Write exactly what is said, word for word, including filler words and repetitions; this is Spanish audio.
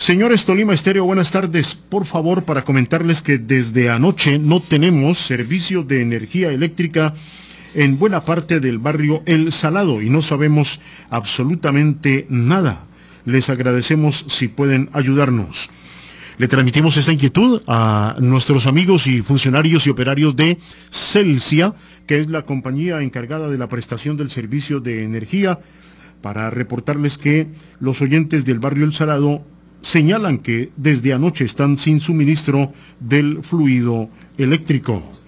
Señores Tolima Estéreo, buenas tardes. Por favor, para comentarles que desde anoche no tenemos servicio de energía eléctrica en buena parte del barrio El Salado y no sabemos absolutamente nada. Les agradecemos si pueden ayudarnos. Le transmitimos esta inquietud a nuestros amigos y funcionarios y operarios de Celsia, que es la compañía encargada de la prestación del servicio de energía, para reportarles que los oyentes del barrio El Salado señalan que desde anoche están sin suministro del fluido eléctrico.